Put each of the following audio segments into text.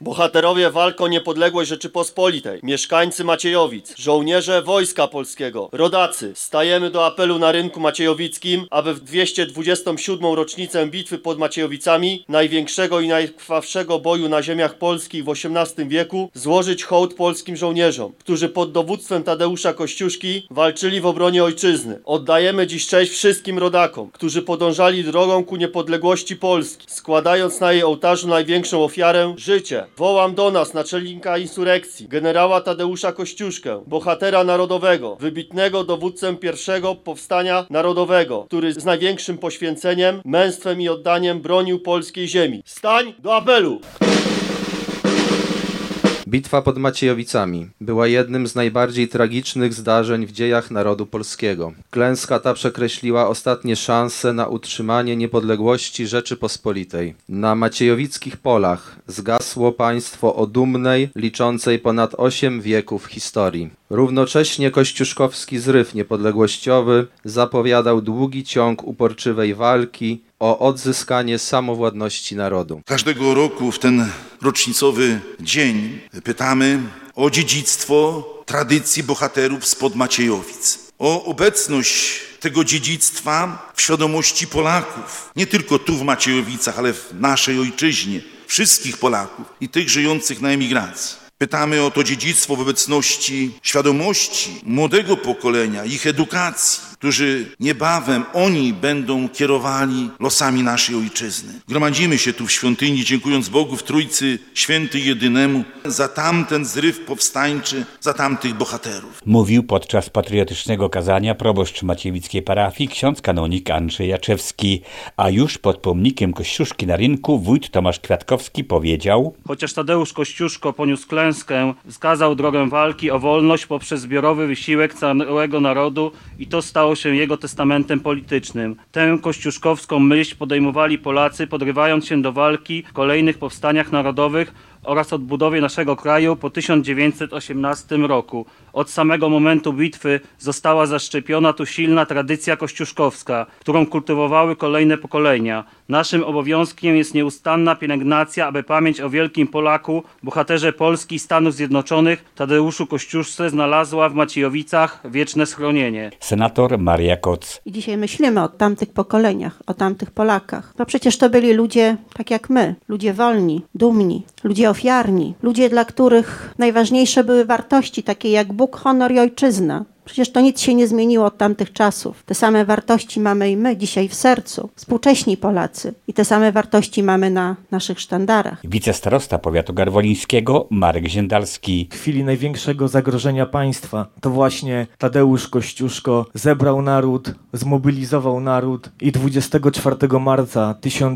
Bohaterowie walk o niepodległość Rzeczypospolitej, mieszkańcy Maciejowic, żołnierze Wojska Polskiego, rodacy, stajemy do apelu na rynku maciejowickim, aby w 227. rocznicę bitwy pod Maciejowicami, największego i najkrwawszego boju na ziemiach polskich w XVIII wieku, złożyć hołd polskim żołnierzom, którzy pod dowództwem Tadeusza Kościuszki walczyli w obronie ojczyzny. Oddajemy dziś cześć wszystkim rodakom, którzy podążali drogą ku niepodległości Polski, składając na jej ołtarzu największą ofiarę, życie. Wołam do nas naczelnika insurekcji, generała Tadeusza Kościuszkę, bohatera narodowego, wybitnego dowódcę pierwszego powstania narodowego, który z największym poświęceniem, męstwem i oddaniem bronił polskiej ziemi. Stań do apelu! Bitwa pod Maciejowicami była jednym z najbardziej tragicznych zdarzeń w dziejach narodu polskiego. Klęska ta przekreśliła ostatnie szanse na utrzymanie niepodległości Rzeczypospolitej. Na maciejowickich polach zgasło państwo o dumnej, liczącej ponad 8 wieków historii. Równocześnie kościuszkowski zryw niepodległościowy zapowiadał długi ciąg uporczywej walki o odzyskanie samowładności narodu. Każdego roku w ten rocznicowy dzień pytamy o dziedzictwo tradycji bohaterów spod Maciejowic, o obecność tego dziedzictwa w świadomości Polaków, nie tylko tu w Maciejowicach, ale w naszej ojczyźnie, wszystkich Polaków i tych żyjących na emigracji. Pytamy o to dziedzictwo w obecności świadomości młodego pokolenia, ich edukacji, którzy niebawem oni będą kierowali losami naszej ojczyzny. Gromadzimy się tu w świątyni, dziękując Bogu w Trójcy Świętej Jedynemu za tamten zryw powstańczy, za tamtych bohaterów. Mówił podczas patriotycznego kazania proboszcz maciejowickiej parafii ksiądz kanonik Andrzej Jaczewski, a już pod pomnikiem Kościuszki na rynku wójt Tomasz Kwiatkowski powiedział: chociaż Tadeusz Kościuszko poniósł klęskę, wskazał drogę walki o wolność poprzez zbiorowy wysiłek całego narodu i to stało się jego testamentem politycznym. Tę kościuszkowską myśl podejmowali Polacy, podrywając się do walki w kolejnych powstaniach narodowych oraz odbudowie naszego kraju po 1918 roku. Od samego momentu bitwy została zaszczepiona tu silna tradycja kościuszkowska, którą kultywowały kolejne pokolenia. Naszym obowiązkiem jest nieustanna pielęgnacja, aby pamięć o wielkim Polaku, bohaterze Polski i Stanów Zjednoczonych, Tadeuszu Kościuszce, znalazła w Maciejowicach wieczne schronienie. Senator Maria Koc. I dzisiaj myślimy o tamtych pokoleniach, o tamtych Polakach. No przecież to byli ludzie tak jak my, ludzie wolni, dumni, ludzie ofiarni, ludzie, dla których najważniejsze były wartości takie jak Bóg, honor i ojczyzna. Przecież to nic się nie zmieniło od tamtych czasów. Te same wartości mamy i my dzisiaj w sercu, współcześni Polacy. I te same wartości mamy na naszych sztandarach. Wicestarosta powiatu garwolińskiego Marek Ziędalski. W chwili największego zagrożenia państwa to właśnie Tadeusz Kościuszko zebrał naród, zmobilizował naród i 24 marca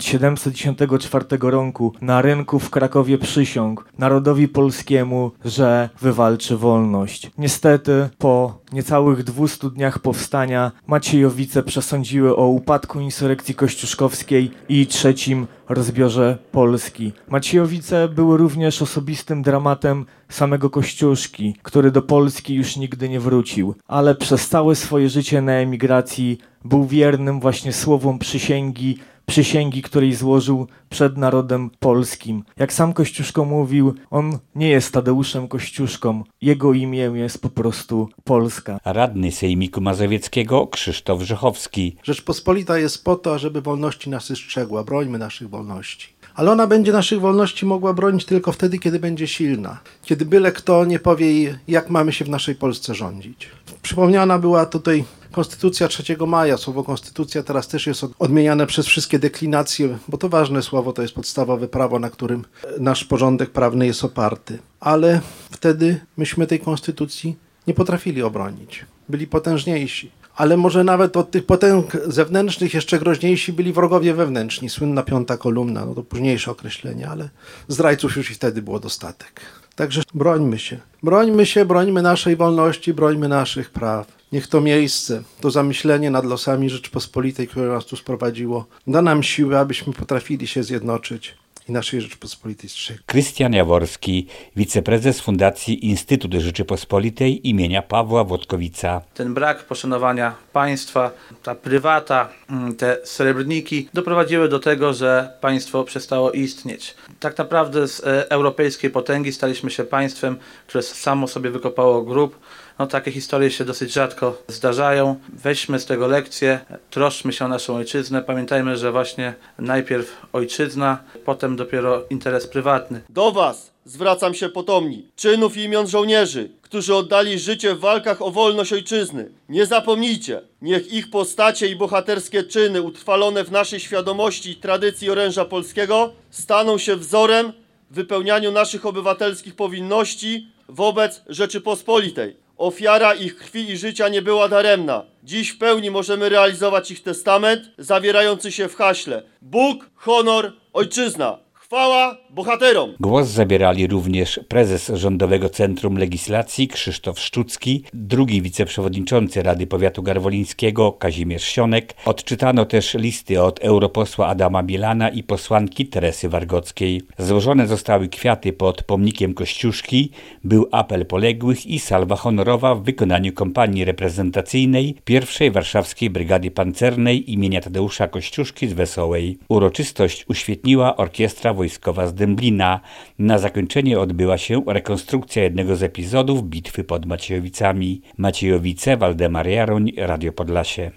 1794 roku na rynku w Krakowie przysiągł narodowi polskiemu, że wywalczy wolność. Niestety po niecałych 200 dniach powstania Maciejowice przesądziły o upadku insurekcji kościuszkowskiej i trzecim rozbiorze Polski. Maciejowice były również osobistym dramatem samego Kościuszki, który do Polski już nigdy nie wrócił, ale przez całe swoje życie na emigracji był wiernym właśnie słowom przysięgi, której złożył przed narodem polskim. Jak sam Kościuszko mówił, on nie jest Tadeuszem Kościuszką, jego imię jest po prostu Polska. Radny Sejmiku Mazowieckiego Krzysztof Rzechowski. Rzeczpospolita jest po to, żeby wolności nas strzegła. Brońmy naszych wolności. Ale ona będzie naszych wolności mogła bronić tylko wtedy, kiedy będzie silna. Kiedy byle kto nie powie jej, jak mamy się w naszej Polsce rządzić. Przypomniana była tutaj Konstytucja 3 maja. Słowo konstytucja teraz też jest odmieniane przez wszystkie deklinacje, bo to ważne słowo, to jest podstawowe prawo, na którym nasz porządek prawny jest oparty. Ale wtedy myśmy tej konstytucji nie potrafili obronić. Byli potężniejsi. Ale może nawet od tych potęg zewnętrznych jeszcze groźniejsi byli wrogowie wewnętrzni. Słynna 5. kolumna, no to późniejsze określenie, ale zdrajców już i wtedy było dostatek. Także brońmy się. Brońmy naszej wolności, brońmy naszych praw. Niech to miejsce, to zamyślenie nad losami Rzeczypospolitej, które nas tu sprowadziło, da nam siłę, abyśmy potrafili się zjednoczyć i naszej Rzeczypospolitej strzegł. Krystian Jaworski, wiceprezes Fundacji Instytut Rzeczypospolitej imienia Pawła Włodkowica. Ten brak poszanowania państwa, ta prywata, te srebrniki doprowadziły do tego, że państwo przestało istnieć. Tak naprawdę z europejskiej potęgi staliśmy się państwem, które samo sobie wykopało grób. Takie historie się dosyć rzadko zdarzają. Weźmy z tego lekcję, troszczmy się o naszą ojczyznę. Pamiętajmy, że właśnie najpierw ojczyzna, potem dopiero interes prywatny. Do was zwracam się potomni czynów i imion żołnierzy, którzy oddali życie w walkach o wolność ojczyzny. Nie zapomnijcie, niech ich postacie i bohaterskie czyny utrwalone w naszej świadomości i tradycji oręża polskiego staną się wzorem w wypełnianiu naszych obywatelskich powinności wobec Rzeczypospolitej. Ofiara ich krwi i życia nie była daremna. Dziś w pełni możemy realizować ich testament zawierający się w haśle Bóg, honor, ojczyzna. Chwała bohaterom! Głos zabierali również prezes Rządowego Centrum Legislacji Krzysztof Szczucki, drugi wiceprzewodniczący Rady Powiatu Garwolińskiego Kazimierz Sionek. Odczytano też listy od europosła Adama Bielana i posłanki Teresy Wargockiej. Złożone zostały kwiaty pod pomnikiem Kościuszki, był apel poległych i salwa honorowa w wykonaniu kompanii reprezentacyjnej I Warszawskiej Brygady Pancernej imienia Tadeusza Kościuszki z Wesołej. Uroczystość uświetniła orkiestra wojskowa z Dęblina. Na zakończenie odbyła się rekonstrukcja jednego z epizodów bitwy pod Maciejowicami. Maciejowice, Waldemar Jaroń, Radio Podlasie.